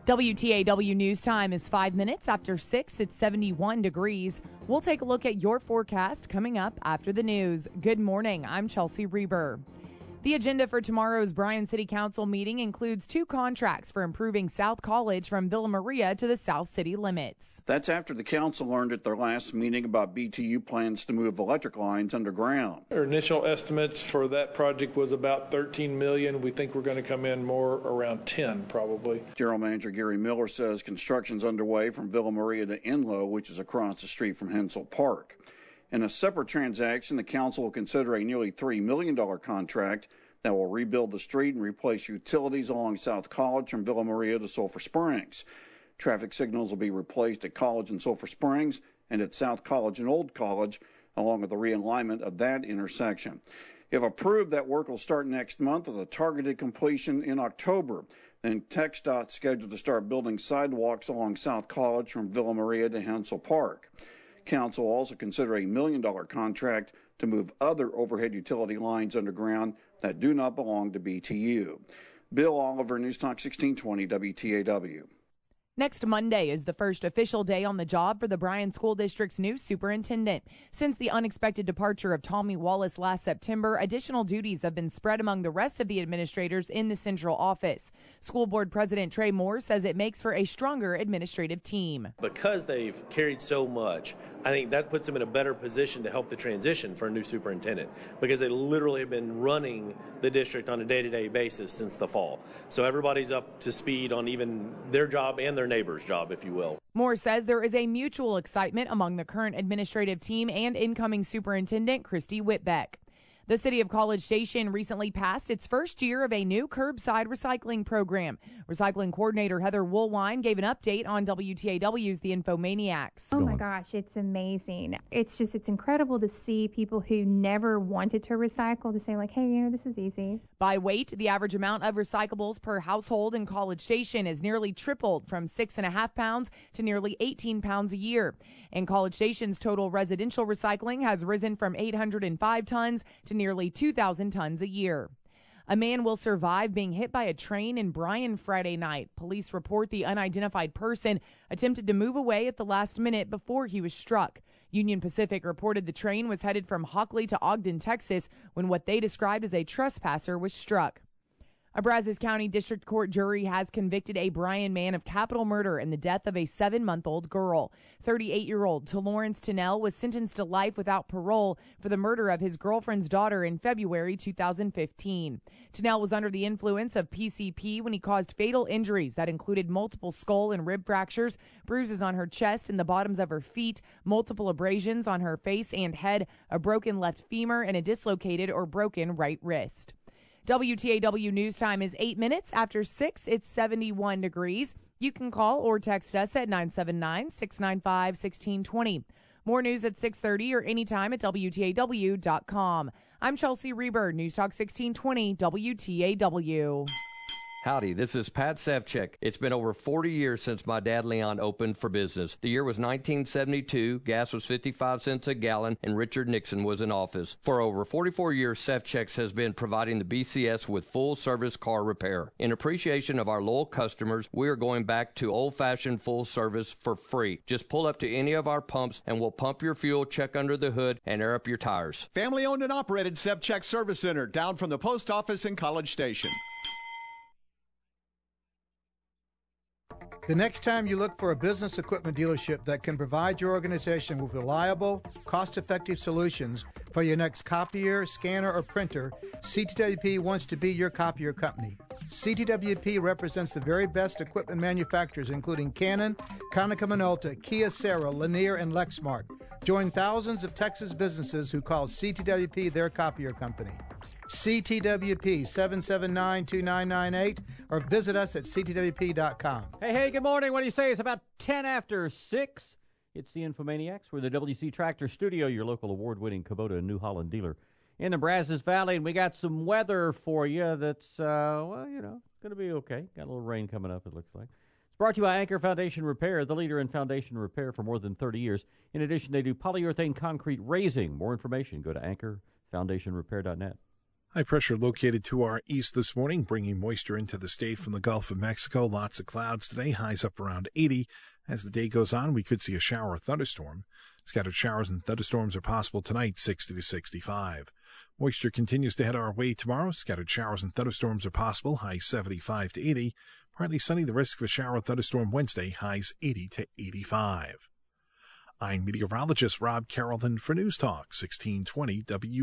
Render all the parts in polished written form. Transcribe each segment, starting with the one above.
WTAW News Time is 5 minutes after 6. It's 71 degrees. We'll take a look at your forecast coming up after the news. Good morning. I'm Chelsea Reber. The agenda for tomorrow's Bryan City Council meeting includes 2 contracts for improving South College from Villa Maria to the South City limits. That's after the council learned at their last meeting about BTU plans to move electric lines underground. Our initial estimates for that project was about $13 million. We think we're going to come in more around 10 probably. General Manager Gary Miller says construction's underway from Villa Maria to Enlow, which is across the street from Hensel Park. In a separate transaction, the council will consider a nearly $3 million contract that will rebuild the street and replace utilities along South College from Villa Maria to Sulphur Springs. Traffic signals will be replaced at College and Sulphur Springs and at South College and Old College, along with the realignment of that intersection. If approved, that work will start next month with a targeted completion in October. Then TxDOT's scheduled to start building sidewalks along South College from Villa Maria to Hensel Park. Council will also consider a $1 million contract to move other overhead utility lines underground that do not belong to BTU. Bill Oliver, News Talk 1620 WTAW. Next Monday is the first official day on the job for the Bryan School District's new superintendent. Since the unexpected departure of Tommy Wallace last September, additional duties have been spread among the rest of the administrators in the central office. School Board President Trey Moore says it makes for a stronger administrative team. Because they've carried so much, I think that puts them in a better position to help the transition for a new superintendent, because they literally have been running the district on a day-to-day basis since the fall. So everybody's up to speed on even their job and their neighbor's job, if you will. Moore says there is a mutual excitement among the current administrative team and incoming superintendent Christy Whitbeck. The city of College Station recently passed its first year of a new curbside recycling program. Recycling coordinator Heather Woolwine gave an update on WTAW's The Infomaniacs. Oh my gosh, it's amazing. It's incredible to see people who never wanted to recycle to say like, hey, this is easy. By weight, the average amount of recyclables per household in College Station has nearly tripled from 6.5 pounds to nearly 18 pounds a year. And College Station's total residential recycling has risen from 805 tons to nearly 2,000 tons a year. A man will survive being hit by a train in Bryan Friday night. Police report the unidentified person attempted to move away at the last minute before he was struck. Union Pacific reported the train was headed from Hockley to Ogden, Texas, when what they described as a trespasser was struck. A Brazos County District Court jury has convicted a Bryan man of capital murder in the death of a 7-month-old girl. 38-year-old Lawrence Tennell was sentenced to life without parole for the murder of his girlfriend's daughter in February 2015. Tennell was under the influence of PCP when he caused fatal injuries that included multiple skull and rib fractures, bruises on her chest and the bottoms of her feet, multiple abrasions on her face and head, a broken left femur, and a dislocated or broken right wrist. WTAW News Time is 8 minutes after 6. It's 71 degrees. You can call or text us at 979-695-1620. More news at 6:30 or anytime at WTAW.com. I'm Chelsea Reber, News Talk 1620 WTAW. Howdy, this is Pat Sevchik. It's been over 40 years since my dad Leon opened for business. The year was 1972, gas was 55 cents a gallon, and Richard Nixon was in office. For over 44 years, Sevchik's has been providing the BCS with full-service car repair. In appreciation of our loyal customers, we are going back to old-fashioned full service for free. Just pull up to any of our pumps, and we'll pump your fuel, check under the hood, and air up your tires. Family-owned and operated Sevchik Service Center, down from the post office in College Station. The next time you look for a business equipment dealership that can provide your organization with reliable, cost-effective solutions for your next copier, scanner, or printer, CTWP wants to be your copier company. CTWP represents the very best equipment manufacturers, including Canon, Konica Minolta, Kyocera, Lanier, and Lexmark. Join thousands of Texas businesses who call CTWP their copier company. CTWP 779-2998 or visit us at ctwp.com. Hey, good morning. What do you say? It's about 10 after 6. It's the Infomaniacs. We're the WC Tractor Studio, your local award-winning Kubota and New Holland dealer in the Brazos Valley, and we got some weather for you that's, going to be okay. Got a little rain coming up, it looks like. It's brought to you by Anchor Foundation Repair, the leader in foundation repair for more than 30 years. In addition, they do polyurethane concrete raising. More information, go to anchorfoundationrepair.net. High pressure located to our east this morning, bringing moisture into the state from the Gulf of Mexico. Lots of clouds today, highs up around 80. As the day goes on, we could see a shower or thunderstorm. Scattered showers and thunderstorms are possible tonight, 60 to 65. Moisture continues to head our way tomorrow. Scattered showers and thunderstorms are possible, highs 75 to 80. Partly sunny, the risk of a shower or thunderstorm Wednesday, highs 80 to 85. I'm meteorologist Rob Carrollton for News Talk 1620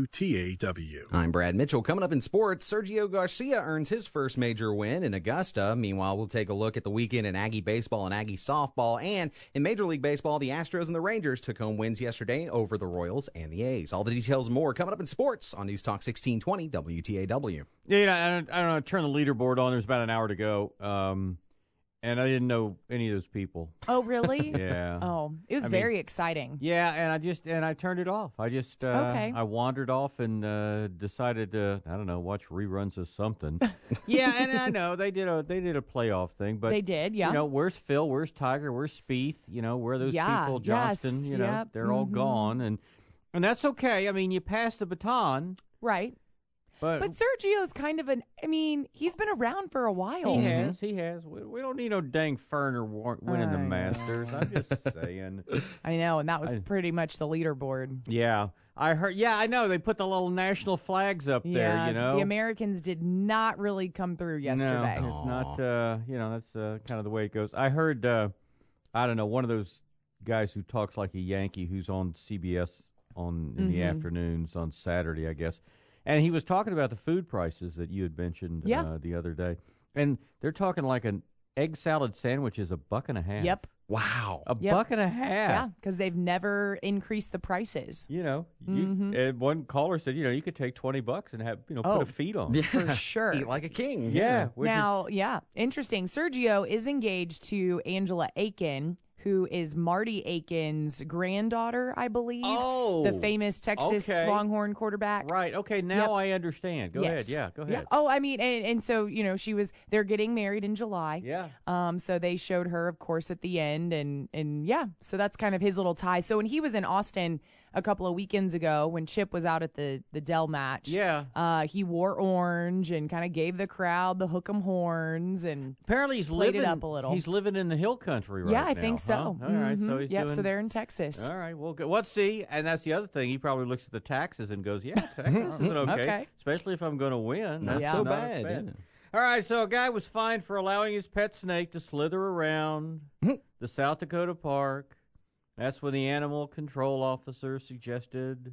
WTAW. I'm Brad Mitchell. Coming up in sports, Sergio Garcia earns his first major win in Augusta. Meanwhile, we'll take a look at the weekend in Aggie baseball and Aggie softball. And in Major League Baseball, the Astros and the Rangers took home wins yesterday over the Royals and the A's. All the details and more coming up in sports on News Talk 1620 WTAW. Yeah, I don't know. Turn the leaderboard on. There's about an hour to go. And I didn't know any of those people. Oh, really? Yeah. Oh, it was very exciting. Yeah, and I turned it off. I just okay. I wandered off and decided to, I don't know, watch reruns of something. Yeah, and I know they did a playoff thing, but they did. Yeah. You know, where's Phil? Where's Tiger? Where's Spieth? You know, where are those people? Johnston. Yes, you know, they're all gone, and that's okay. I mean, you pass the baton, right? But Sergio's kind of he's been around for a while. He has. We don't need no dang Ferner winning the Masters. I'm just saying. I know, and that was pretty much the leaderboard. Yeah. I heard. Yeah, I know. They put the little national flags up there, you know. The Americans did not really come through yesterday. No, it's not, that's kind of the way it goes. I heard, I don't know, one of those guys who talks like a Yankee who's on CBS in the afternoons on Saturday, I guess. And he was talking about the food prices that you had mentioned the other day. And they're talking like an egg salad sandwich is $1.50. Yep. Wow. $1.50. Yeah, because they've never increased the prices. You know, and one caller said, you could take $20 and have, put a feed on. Yeah, for sure. Eat like a king. Yeah. Interesting. Sergio is engaged to Angela Aiken, who is Marty Aiken's granddaughter, I believe. Oh. The famous Texas Longhorn quarterback. Right. Okay, now I understand. Go ahead. Yeah, go ahead. Yeah. Oh, I mean, and so, they're getting married in July. Yeah. So they showed her, of course, at the end. And so that's kind of his little tie. So when he was in Austin a couple of weekends ago, when Chip was out at the Dell match, he wore orange and kind of gave the crowd the hook 'em horns, and apparently he's played living it up a little. He's living in the hill country right now. Yeah, I think so. All right, so he's so they're in Texas. All right, well, good. Let's see, and that's the other thing. He probably looks at the taxes and goes, "Yeah, Texas is okay, especially if I'm going to win. Not so bad. Yeah. All right, so a guy was fined for allowing his pet snake to slither around the South Dakota park. That's when the animal control officer suggested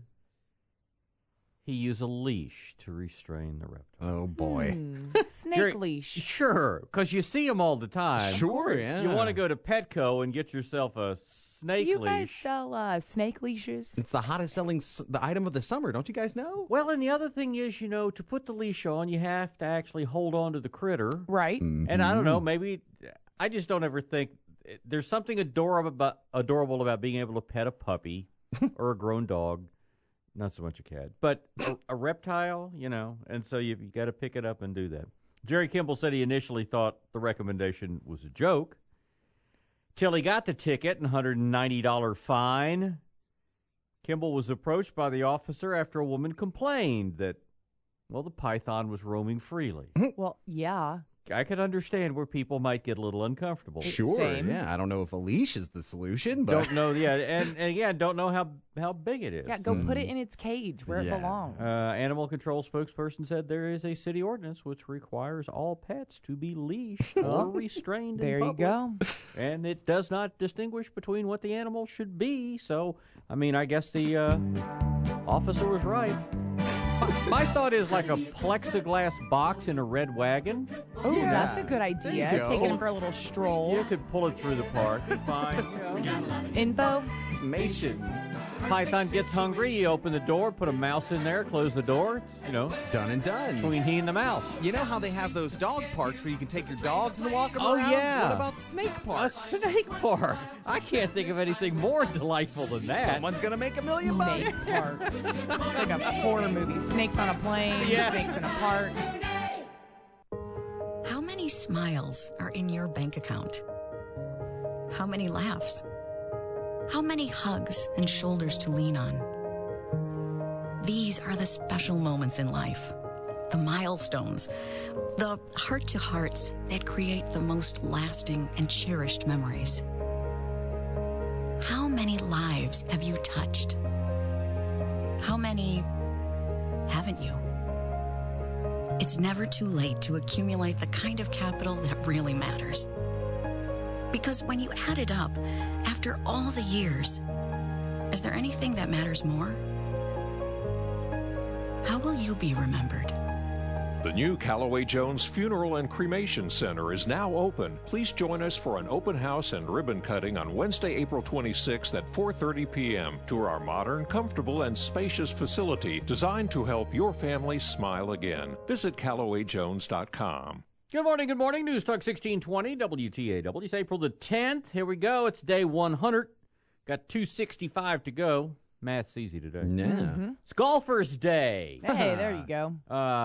he use a leash to restrain the reptile. Oh, boy. Snake leash. Sure, because you see them all the time. Sure, yeah. You want to go to Petco and get yourself a snake leash. Do you guys sell snake leashes? It's the hottest selling item of the summer. Don't you guys know? Well, and the other thing is, to put the leash on, you have to actually hold on to the critter. Right. Mm-hmm. And I don't know, maybe I just don't ever think there's something adorable about being able to pet a puppy or a grown dog. Not so much a cat, but a reptile, and so you got to pick it up and do that. Jerry Kimball said he initially thought the recommendation was a joke till he got the ticket and $190 fine. Kimball was approached by the officer after a woman complained that, the python was roaming freely. Well, yeah. I could understand where people might get a little uncomfortable. Sure, Same. yeah. I don't know if a leash is the solution, but don't know. Yeah, and again, don't know how big it is. Yeah, go put it in its cage where it belongs. Animal control spokesperson said there is a city ordinance which requires all pets to be leashed or restrained. There in you go. And it does not distinguish between what the animal should be. So, I guess the officer was right. My thought is like a plexiglass box in a red wagon. Oh, that's a good idea. Taking him for a little stroll. You could pull it through the park. Fine. Information. Python gets hungry, you open the door, put a mouse in there, close the door. It's, done and done. Between he and the mouse. You know how they have those dog parks where you can take your dogs and walk them around? Oh, yeah. What about snake parks? A snake park. I can't think of anything more delightful than that. Someone's going to make $1 million. Snake parks. It's like a horror movie. Snakes on a plane, snakes in a park. How many smiles are in your bank account? How many laughs? How many hugs and shoulders to lean on? These are the special moments in life. the milestones, the heart-to-hearts that create the most lasting and cherished memories. How many lives have you touched? How many haven't you? It's never too late to accumulate the kind of capital that really matters. Because when you add it up, after all the years, is there anything that matters more? How will you be remembered? The new Callaway Jones Funeral and Cremation Center is now open. Please join us for an open house and ribbon cutting on Wednesday, April 26th at 4:30 p.m. Tour our modern, comfortable, and spacious facility designed to help your family smile again. Visit CallawayJones.com. Good morning. News Talk 1620 WTAW. It's April the 10th. Here we go. It's day 100. Got 265 to go. Math's easy today. Yeah. Mm-hmm. It's Golfer's Day. Hey, there you go.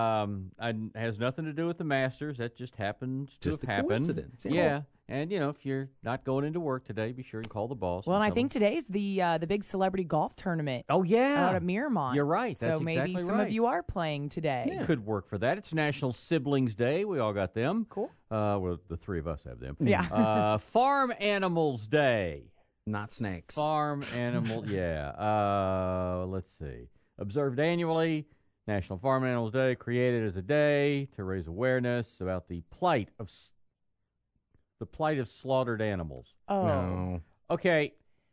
Has nothing to do with the Masters. That just happens to Just have a happened. coincidence. Yeah. And, if you're not going into work today, be sure and call the boss. Well, and I tell think him. today's the big celebrity golf tournament. Oh, yeah. Out at Miramont. You're right. That's so maybe exactly some right. of you are playing today. Yeah. Could work for that. It's National Siblings Day. We all got them. Cool. Well, the three of us have them. Yeah. Farm Animals Day. Not snakes. Farm animal, yeah. Let's see. Observed annually, National Farm Animals Day, created as a day to raise awareness about the plight of slaughtered animals. Oh. No. Okay.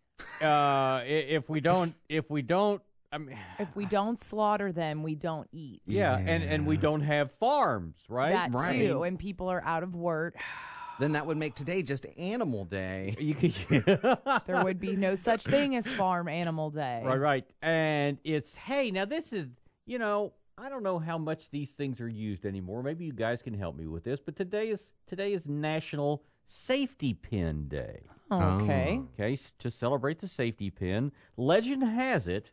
If we don't, I mean, If we don't slaughter them, we don't eat. yeah, and we don't have farms, right? That Right. too, and people are out of work. Then that would make today just Animal Day. You could, There would be no such thing as Farm Animal Day. Right. And it's, hey, now this is, I don't know how much these things are used anymore. Maybe you guys can help me with this, but today is National Safety Pin Day. Okay. Okay, to celebrate the safety pin. Legend has it,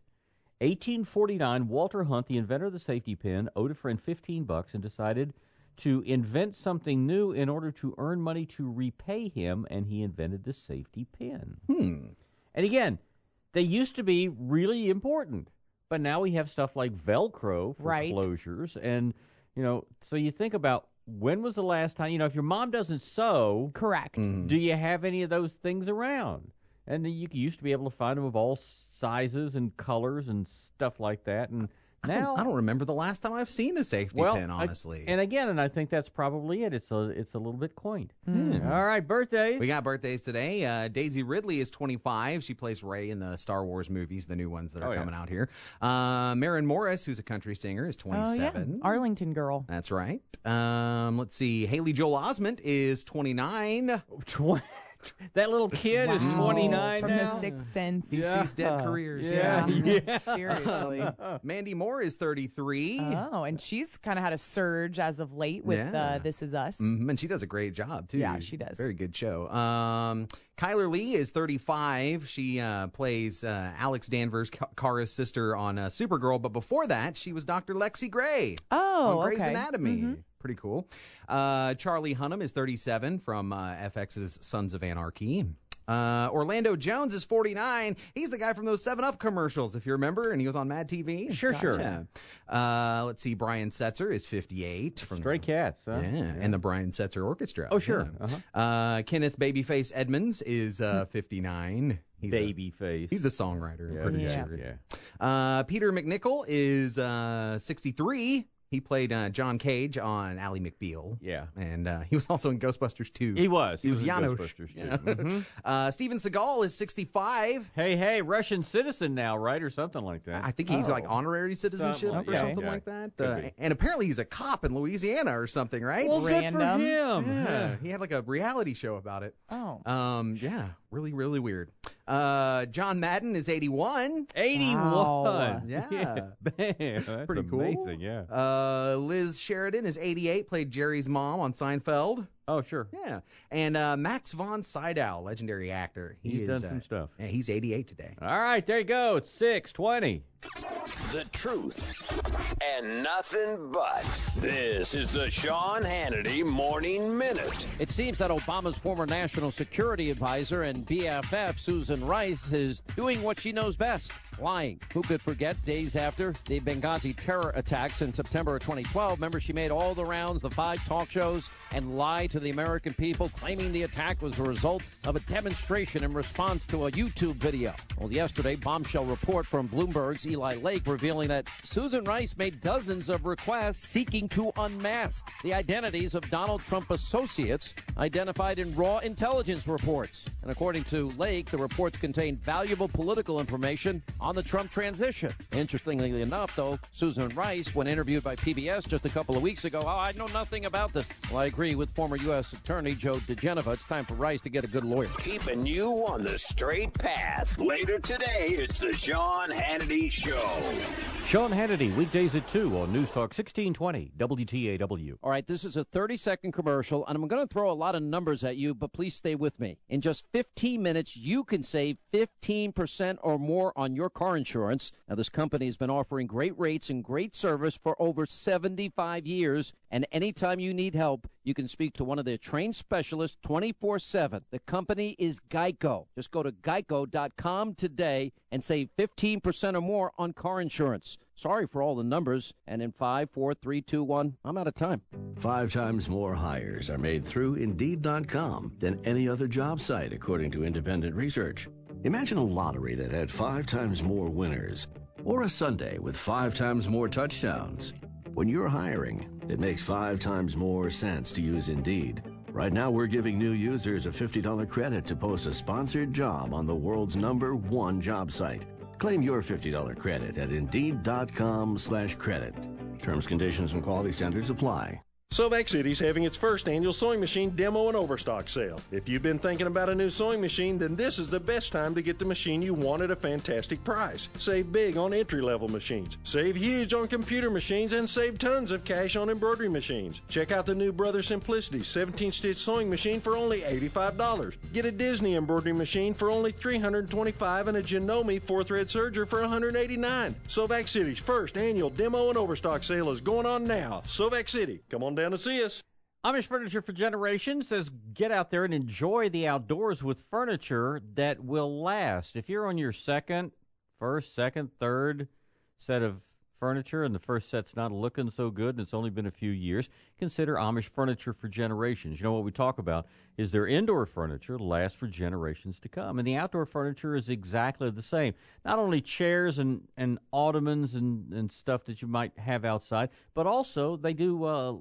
1849, Walter Hunt, the inventor of the safety pin, owed a friend $15 and decided to invent something new in order to earn money to repay him, and he invented the safety pin. And again, they used to be really important, but now we have stuff like Velcro for Right. closures, and, so you think about when was the last time, if your mom doesn't sew, Correct. do you have any of those things around? And you used to be able to find them of all sizes and colors and stuff like that, and now I don't remember the last time I've seen a safety pin, honestly. And I think that's probably it. It's a little bit quaint. Mm. All right, birthdays. We got birthdays today. Daisy Ridley is 25. She plays Rey in the Star Wars movies, the new ones that are coming out here. Maren Morris, who's a country singer, is 27. Oh, yeah. Arlington girl. That's right. Let's see. Haley Joel Osment is 29. That little kid is 29 From now. The Sixth Sense. He sees dead careers. Yeah. Seriously. Mandy Moore is 33. Oh, and she's kind of had a surge as of late with This Is Us. And she does a great job, too. Yeah, she does. Very good show. Kyler Lee is 35. She plays Alex Danvers, Kara's sister on Supergirl. But before that, she was Dr. Lexi Gray on Grey's Anatomy. Mm-hmm. Pretty cool. Charlie Hunnam is 37 from FX's Sons of Anarchy. Orlando Jones is 49. He's the guy from those 7-Up commercials, if you remember, and he was on Mad TV. Sure. Let's see. Brian Setzer is 58 from Stray Cats, huh? Yeah, and the Brian Setzer Orchestra. Oh, sure. Yeah. Kenneth Babyface Edmonds is 59. He's a songwriter and producer. Yeah. Peter McNichol is 63. He played John Cage on Ally McBeal. Yeah. And he was also in Ghostbusters 2. He was. He was in Janosch. Ghostbusters, too. Yeah. Mm-hmm. Steven Seagal is 65. Hey, Russian citizen now, right? Or something like that. I think he's like honorary citizenship or something like that. And apparently he's a cop in Louisiana or something, right? Well, good for him. Yeah. He had like a reality show about it. Oh. Yeah. Really, really weird. John Madden is 81. 81. Wow. Yeah. Man, that's pretty cool. Amazing, yeah. Liz Sheridan is 88, played Jerry's mom on Seinfeld. Oh, sure. Yeah. And Max von Sydow, legendary actor. He's done some stuff. Yeah, he's 88 today. All right, there you go. It's 6:20. The truth and nothing but. This is the Sean Hannity Morning Minute. It seems that Obama's former national security advisor and BFF, Susan Rice, is doing what she knows best, lying. Who could forget days after the Benghazi terror attacks in September of 2012? Remember, she made all the rounds, the 5 talk shows, and lied to the American people, claiming the attack was a result of a demonstration in response to a YouTube video. Well, yesterday, bombshell report from Bloomberg's Eli Lake revealing that Susan Rice made dozens of requests seeking to unmask the identities of Donald Trump associates identified in raw intelligence reports. And according to Lake, the reports contain valuable political information on the Trump transition. Interestingly enough, though, Susan Rice, when interviewed by PBS just a couple of weeks ago, I know nothing about this. Well, I agree with former U.S. Attorney Joe DeGeneva. It's time for Rice to get a good lawyer. Keeping you on the straight path. Later today, it's the Sean Hannity Show. Sean Hannity, weekdays at 2 on News Talk 1620 WTAW. All right, this is a 30-second commercial, and I'm going to throw a lot of numbers at you, but please stay with me. In just 15 minutes, you can save 15% or more on your car insurance. Now, this company has been offering great rates and great service for over 75 years, and anytime you need help, you can speak to one of their trained specialists 24/7. The company is Geico. Just go to geico.com today and save 15% or more on car insurance. Sorry for all the numbers. And in 5, 4, 3, 2, 1, I'm out of time. 5 times more hires are made through Indeed.com than any other job site, according to independent research. Imagine a lottery that had 5 times more winners, or a Sunday with 5 times more touchdowns. When you're hiring, it makes 5 times more sense to use Indeed. Right now, we're giving new users a $50 credit to post a sponsored job on the world's #1 job site. Claim your $50 credit at Indeed.com/credit. Terms, conditions, and quality standards apply. Sovac City's having its first annual sewing machine demo and overstock sale. If you've been thinking about a new sewing machine, then this is the best time to get the machine you want at a fantastic price. Save big on entry-level machines, save huge on computer machines, and save tons of cash on embroidery machines. Check out the new Brother Simplicity 17-stitch sewing machine for only $85. Get a Disney embroidery machine for only $325 and a Janome 4-thread serger for $189. Sovac City's first annual demo and overstock sale is going on now. Sovac City, come on down to see us. Amish Furniture for Generations says get out there and enjoy the outdoors with furniture that will last. If you're on your first, second, third set of furniture and the first set's not looking so good and it's only been a few years, consider Amish Furniture for Generations. You know what we talk about is their indoor furniture lasts for generations to come. And the outdoor furniture is exactly the same. Not only chairs and ottomans and stuff that you might have outside, but also they do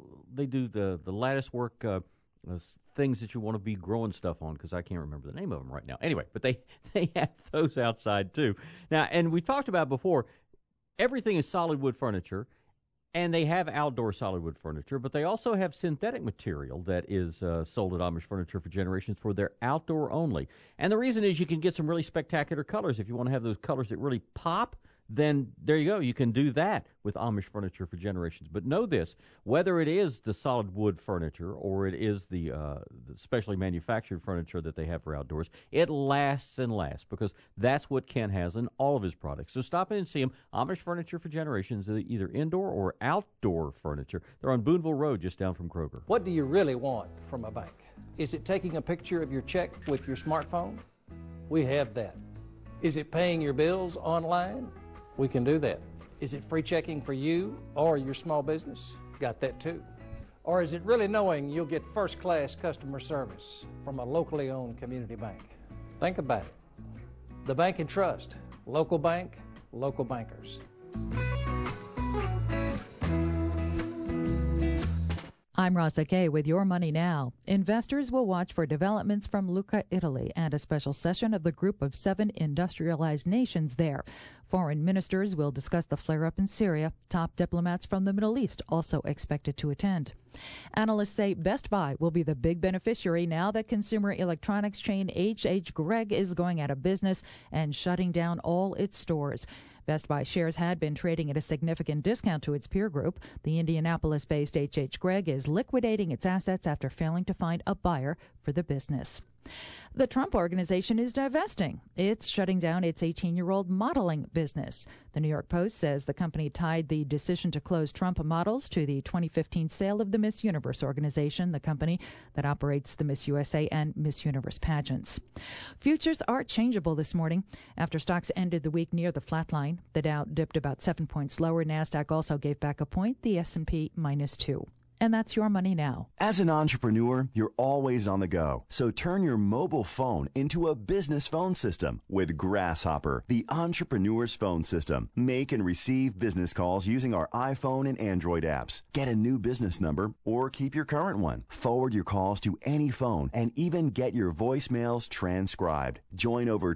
the lattice work things that you want to be growing stuff on, because I can't remember the name of them right now. Anyway, but they have those outside too. Now, and we talked about before, everything is solid wood furniture, and they have outdoor solid wood furniture, but they also have synthetic material that is sold at Amish Furniture for Generations for their outdoor only. And the reason is you can get some really spectacular colors. If you want to have those colors that really pop, then there you go. You can do that with Amish Furniture for Generations. But know this, whether it is the solid wood furniture or it is the specially manufactured furniture that they have for outdoors, it lasts and lasts, because that's what Ken has in all of his products. So stop in and see him. Amish Furniture for Generations, either indoor or outdoor furniture. They're on Boonville Road, just down from Kroger. What do you really want from a bank? Is it taking a picture of your check with your smartphone? We have that. Is it paying your bills online? We can do that. Is it free checking for you or your small business? Got that too. Or is it really knowing you'll get first-class customer service from a locally owned community bank? Think about it. The Bank and Trust. Local bank, local bankers. I'm Rosa Kay with Your Money Now. Investors will watch for developments from Lucca, Italy, and a special session of the Group of 7 industrialized nations there. Foreign ministers will discuss the flare-up in Syria. Top diplomats from the Middle East also expected to attend. Analysts say Best Buy will be the big beneficiary now that consumer electronics chain H.H. Gregg is going out of business and shutting down all its stores. Best Buy shares had been trading at a significant discount to its peer group. The Indianapolis-based H.H. Gregg is liquidating its assets after failing to find a buyer for the business. The Trump Organization is divesting. It's shutting down its 18-year-old modeling business. The New York Post says the company tied the decision to close Trump models to the 2015 sale of the Miss Universe organization, the company that operates the Miss USA and Miss Universe pageants. Futures are changeable this morning after stocks ended the week near the flat line. The Dow dipped about 7 points lower. NASDAQ also gave back a point, the S&P -2. And that's your money now. As an entrepreneur, you're always on the go. So turn your mobile phone into a business phone system with Grasshopper, the entrepreneur's phone system. Make and receive business calls using our iPhone and Android apps. Get a new business number or keep your current one. Forward your calls to any phone and even get your voicemails transcribed. Join over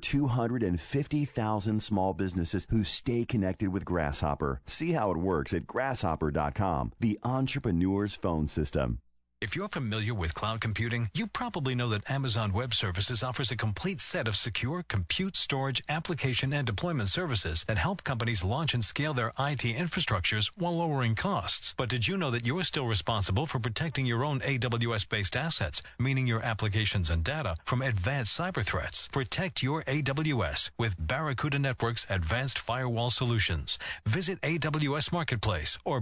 250,000 small businesses who stay connected with Grasshopper. See how it works at grasshopper.com, the entrepreneur's phone system. If you're familiar with cloud computing, you probably know that Amazon Web Services offers a complete set of secure compute, storage, application, and deployment services that help companies launch and scale their IT infrastructures while lowering costs. But did you know that you're still responsible for protecting your own AWS-based assets, meaning your applications and data, from advanced cyber threats? Protect your AWS with Barracuda Network's advanced firewall solutions. Visit AWS Marketplace or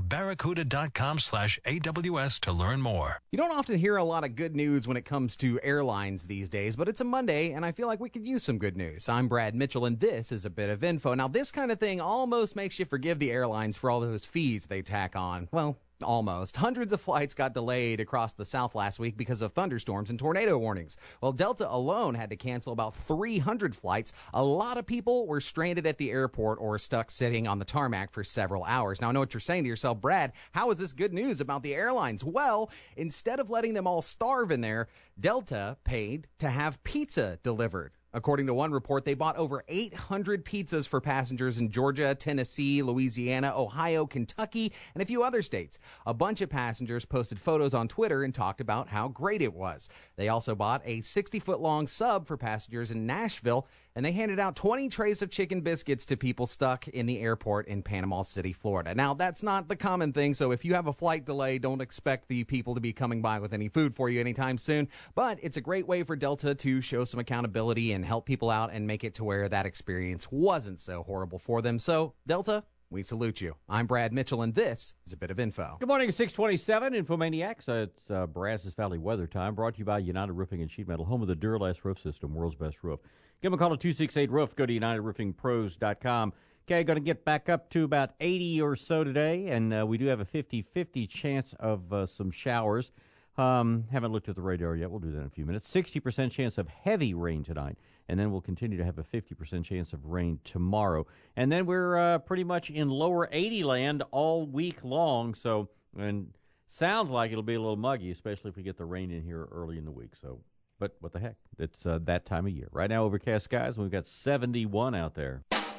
barracuda.com/AWS to learn more. You don't often hear a lot of good news when it comes to airlines these days, but it's a Monday, and I feel like we could use some good news. I'm Brad Mitchell, and this is a bit of info. Now, this kind of thing almost makes you forgive the airlines for all those fees they tack on. Well, almost. Hundreds of flights got delayed across the South last week because of thunderstorms and tornado warnings. Well, Delta alone had to cancel about 300 flights. A lot of people were stranded at the airport or stuck sitting on the tarmac for several hours. Now, I know what you're saying to yourself, Brad, how is this good news about the airlines? Well, instead of letting them all starve in there, Delta paid to have pizza delivered. According to one report, they bought over 800 pizzas for passengers in Georgia, Tennessee, Louisiana, Ohio, Kentucky, and a few other states. A bunch of passengers posted photos on Twitter and talked about how great it was. They also bought a 60-foot-long sub for passengers in Nashville, and they handed out 20 trays of chicken biscuits to people stuck in the airport in Panama City, Florida. Now, that's not the common thing, so if you have a flight delay, don't expect the people to be coming by with any food for you anytime soon. But it's a great way for Delta to show some accountability and help people out and make it to where that experience wasn't so horrible for them. So, Delta, we salute you. I'm Brad Mitchell, and this is a bit of info. Good morning, 627 Infomaniacs. It's Brazos Valley Weather Time, brought to you by United Roofing and Sheet Metal, home of the Duralast Roof System, world's best roof. Give them a call at 268-ROOF. Go to UnitedRoofingPros.com. Okay, going to get back up to about 80 or so today, and we do have a 50-50 chance of some showers. Haven't looked at the radar yet. We'll do that in a few minutes. 60% chance of heavy rain tonight, and then we'll continue to have a 50% chance of rain tomorrow. And then we're pretty much in lower 80 land all week long, so, and sounds like it'll be a little muggy, especially if we get the rain in here early in the week. So, but what the heck? It's that time of year. Right now, overcast skies, and we've got 71 out there.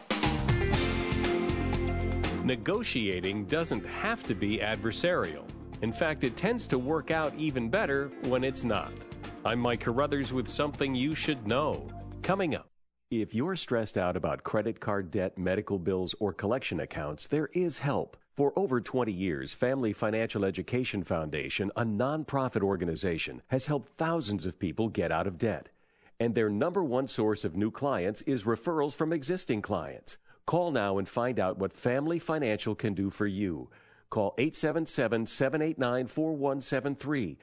Negotiating doesn't have to be adversarial. In fact, it tends to work out even better when it's not. I'm Mike Carruthers with something you should know. Coming up, if you're stressed out about credit card debt, medical bills, or collection accounts, there is help. For over 20 years, Family Financial Education Foundation, a nonprofit organization, has helped thousands of people get out of debt. And their number one source of new clients is referrals from existing clients. Call now and find out what Family Financial can do for you. Call 877-789-4173.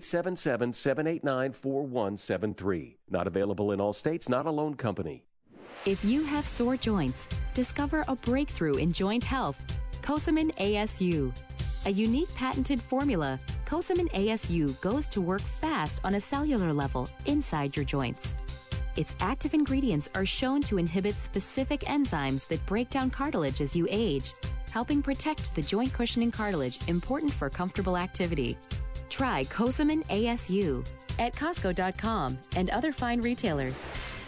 877-789-4173. Not available in all states, not a loan company. If you have sore joints, discover a breakthrough in joint health. Cosamin ASU. A unique patented formula, Cosamin ASU goes to work fast on a cellular level inside your joints. Its active ingredients are shown to inhibit specific enzymes that break down cartilage as you age, helping protect the joint cushioning cartilage important for comfortable activity. Try Cosamin ASU at Costco.com and other fine retailers.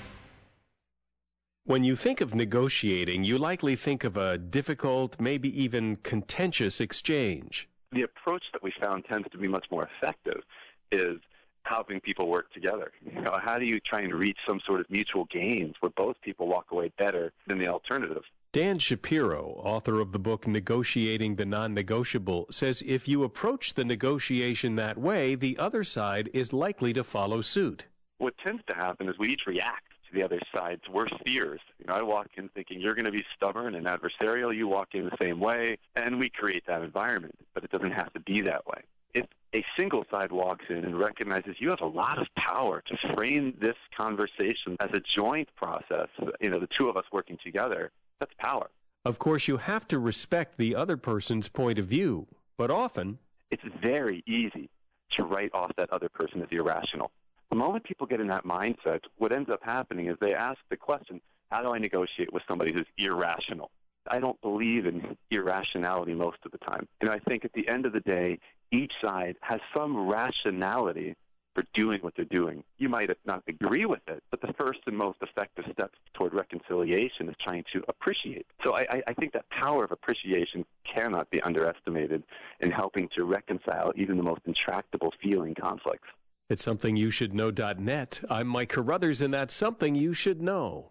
When you think of negotiating, you likely think of a difficult, maybe even contentious exchange. The approach that we found tends to be much more effective is helping people work together. You know, how do you try and reach some sort of mutual gains where both people walk away better than the alternative? Dan Shapiro, author of the book Negotiating the Non-Negotiable, says if you approach the negotiation that way, the other side is likely to follow suit. what tends to happen is we each react to the other side's worst fears. I walk in thinking you're going to be stubborn and adversarial. You walk in the same way, and we create that environment. But it doesn't have to be that way. If a single side walks in and recognizes you have a lot of power to frame this conversation as a joint process, the two of us working together, that's power. Of course, you have to respect the other person's point of view, but often it's very easy to write off that other person as irrational. The moment people get in that mindset, what ends up happening is they ask the question, how do I negotiate with somebody who's irrational? I don't believe in irrationality most of the time. I think at the end of the day, each side has some rationality for doing what they're doing. You might not agree with it, but the first and most effective step toward reconciliation is trying to appreciate. So I think that power of appreciation cannot be underestimated in helping to reconcile even the most intractable feeling conflicts. It's SomethingYouShouldKnow.net. I'm Mike Carruthers, and that's Something You Should Know.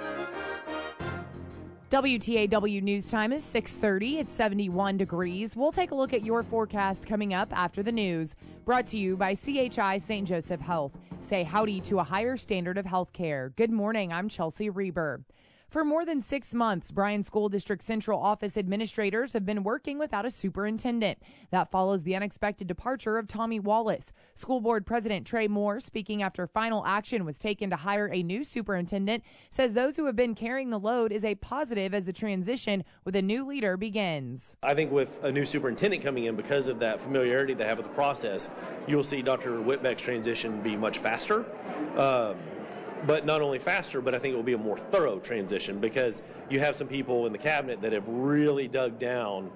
WTAW News Time is 6:30. It's 71 degrees. We'll take a look at your forecast coming up after the news. Brought to you by CHI St. Joseph Health. Say howdy to a higher standard of health care. Good morning. I'm Chelsea Reber. For more than 6 months, Bryan School District Central Office administrators have been working without a superintendent. That follows the unexpected departure of Tommy Wallace. School Board President Trey Moore, speaking after final action was taken to hire a new superintendent, says those who have been carrying the load is a positive as the transition with a new leader begins. I think with a new superintendent coming in, because of that familiarity they have with the process, you'll see Dr. Whitbeck's transition be much faster. But not only faster, but I think it will be a more thorough transition because you have some people in the cabinet that have really dug down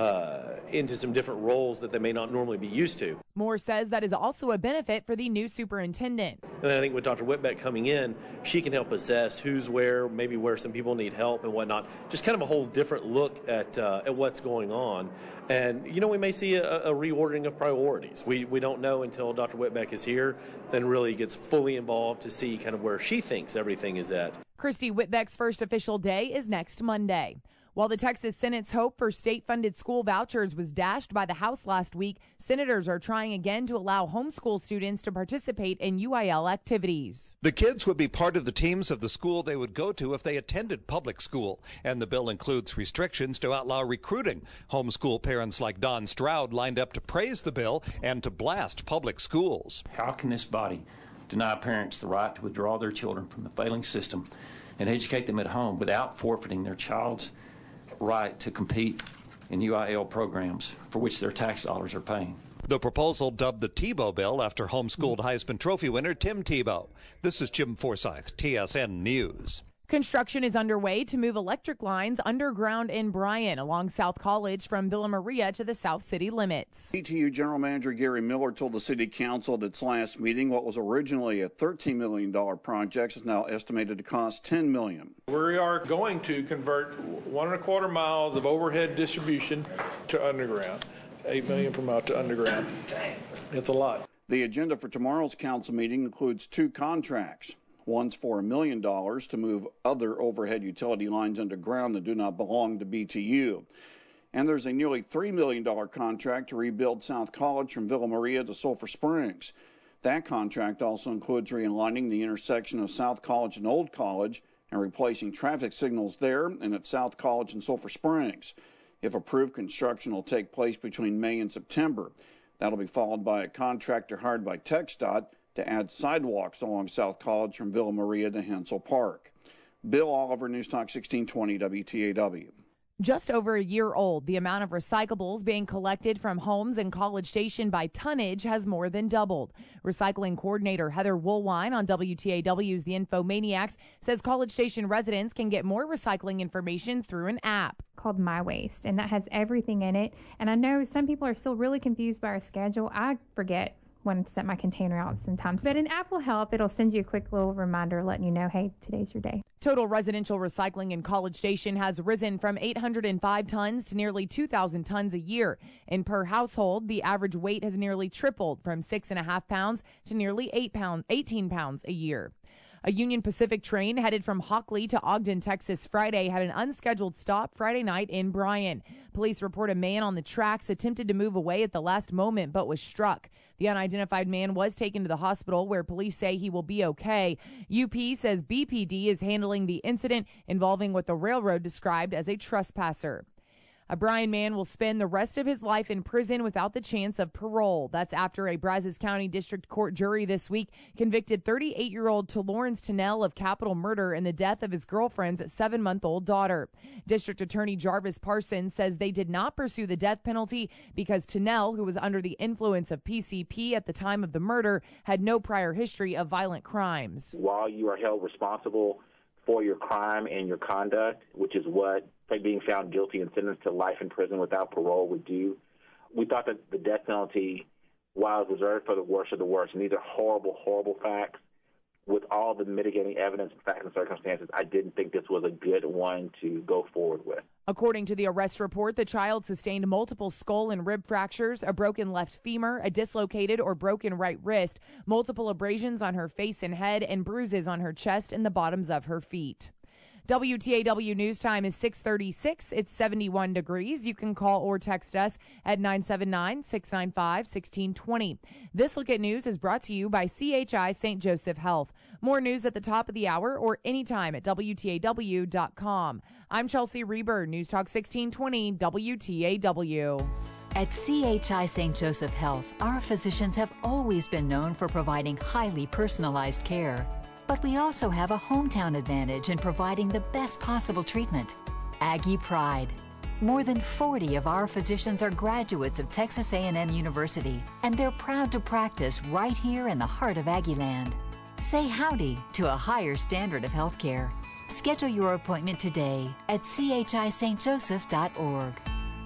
into some different roles that they may not normally be used to. Moore says that is also a benefit for the new superintendent. And I think with Dr. Whitbeck coming in, she can help assess who's where, maybe where some people need help and whatnot. Just kind of a whole different look at what's going on. And, we may see a reordering of priorities. We don't know until Dr. Whitbeck is here and really gets fully involved to see kind of where she thinks everything is at. Christy Whitbeck's first official day is next Monday. While the Texas Senate's hope for state-funded school vouchers was dashed by the House last week, senators are trying again to allow homeschool students to participate in UIL activities. The kids would be part of the teams of the school they would go to if they attended public school, and the bill includes restrictions to outlaw recruiting. Homeschool parents like Don Stroud lined up to praise the bill and to blast public schools. How can this body deny parents the right to withdraw their children from the failing system and educate them at home without forfeiting their child's right to compete in UIL programs for which their tax dollars are paying? The proposal, dubbed the Tebow Bill, after homeschooled Heisman Trophy winner Tim Tebow. This is Jim Forsyth, TSN News. Construction is underway to move electric lines underground in Bryan along South College from Villa Maria to the South City limits. ETU General Manager Gary Miller told the city council at its last meeting what was originally a $13 million project is now estimated to cost $10 million. We are going to convert 1.25 miles of overhead distribution to underground. $8 million per mile to underground. It's a lot. The agenda for tomorrow's council meeting includes 2 contracts. One's for $1 million to move other overhead utility lines underground that do not belong to BTU. And there's a nearly $3 million contract to rebuild South College from Villa Maria to Sulphur Springs. That contract also includes realigning the intersection of South College and Old College and replacing traffic signals there and at South College and Sulphur Springs. If approved, construction will take place between May and September. That'll be followed by a contractor hired by TxDOT to add sidewalks along South College from Villa Maria to Hensel Park. Bill Oliver, News Talk 1620 WTAW. Just over a year old, the amount of recyclables being collected from homes in College Station by tonnage has more than doubled. Recycling coordinator Heather Woolwine on WTAW's The Infomaniacs says College Station residents can get more recycling information through an app called My Waste, and that has everything in it. And I know some people are still really confused by our schedule. I forget when to set my container out sometimes. But an app will help. It'll send you a quick little reminder letting you know, hey, today's your day. Total residential recycling in College Station has risen from 805 tons to nearly 2,000 tons a year. And per household, the average weight has nearly tripled from 6.5 pounds to nearly 18 pounds a year. A Union Pacific train headed from Hockley to Ogden, Texas Friday had an unscheduled stop Friday night in Bryan. Police report a man on the tracks attempted to move away at the last moment but was struck. The unidentified man was taken to the hospital where police say he will be okay. UP says BPD is handling the incident involving what the railroad described as a trespasser. A Bryan man will spend the rest of his life in prison without the chance of parole. That's after a Brazos County District Court jury this week convicted 38-year-old Lawrence Tunnell of capital murder in the death of his girlfriend's 7-month-old daughter. District Attorney Jarvis Parsons says they did not pursue the death penalty because Tunnell, who was under the influence of PCP at the time of the murder, had no prior history of violent crimes. While you are held responsible for your crime and your conduct, which is what being found guilty and sentenced to life in prison without parole would do, we thought that the death penalty, while it was reserved for the worst of the worst, and these are horrible, horrible facts, with all the mitigating evidence, facts, and circumstances, I didn't think this was a good one to go forward with. According to the arrest report, the child sustained multiple skull and rib fractures, a broken left femur, a dislocated or broken right wrist, multiple abrasions on her face and head, and bruises on her chest and the bottoms of her feet. WTAW News Time is 6:36. It's 71 degrees. You can call or text us at 979-695-1620. This Look at News is brought to you by CHI St. Joseph Health. More news at the top of the hour or anytime at WTAW.com. I'm Chelsea Reber, News Talk 1620 WTAW. At CHI St. Joseph Health, our physicians have always been known for providing highly personalized care. But we also have a hometown advantage in providing the best possible treatment. Aggie Pride. More than 40 of our physicians are graduates of Texas A&M University, and they're proud to practice right here in the heart of Aggieland. Say howdy to a higher standard of healthcare. Schedule your appointment today at chistjoseph.org.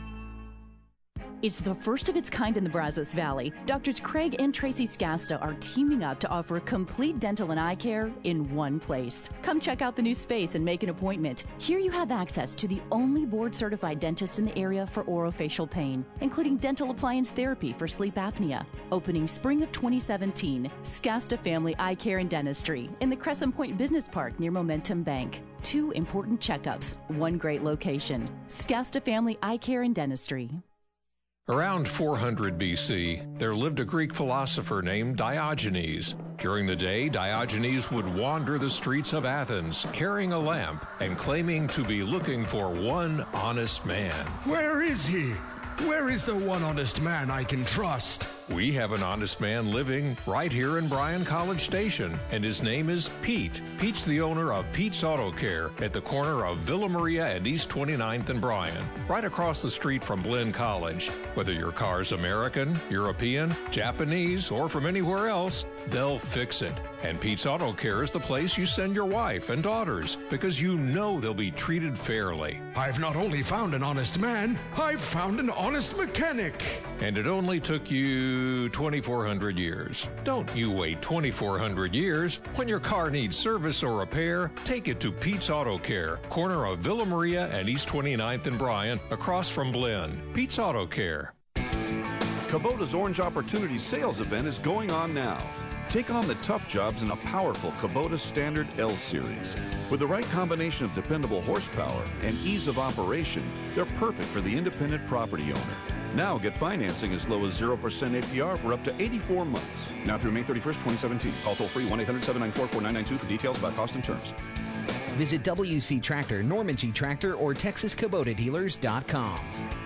It's the first of its kind in the Brazos Valley. Doctors Craig and Tracy Scasta are teaming up to offer complete dental and eye care in one place. Come check out the new space and make an appointment. Here you have access to the only board-certified dentist in the area for orofacial pain, including dental appliance therapy for sleep apnea. Opening spring of 2017, Scasta Family Eye Care and Dentistry in the Crescent Point Business Park near Momentum Bank. 2 important checkups, 1 great location. Scasta Family Eye Care and Dentistry. Around 400 BC, there lived a Greek philosopher named Diogenes. During the day, Diogenes would wander the streets of Athens, carrying a lamp and claiming to be looking for one honest man. Where is he? Where is the one honest man I can trust? We have an honest man living right here in Bryan College Station, and his name is Pete. Pete's the owner of Pete's Auto Care at the corner of Villa Maria and East 29th and Bryan, right across the street from Blinn College. Whether your car's American, European, Japanese, or from anywhere else, they'll fix it. And Pete's Auto Care is the place you send your wife and daughters, because you know they'll be treated fairly. I've not only found an honest man, I've found an honest mechanic. And it only took you 2,400 years. Don't you wait 2,400 years. When your car needs service or repair, take it to Pete's Auto Care, corner of Villa Maria and East 29th and Bryan, across from Blinn. Pete's Auto Care. Kubota's Orange Opportunity Sales event is going on now. Take on the tough jobs in a powerful Kubota Standard L Series. With the right combination of dependable horsepower and ease of operation, they're perfect for the independent property owner. Now get financing as low as 0% APR for up to 84 months. Now through May 31st, 2017. Call toll-free 1-800-794-4992 for details about cost and terms. Visit WC Tractor, Norman G. Tractor, or TexasKubotaDealers.com.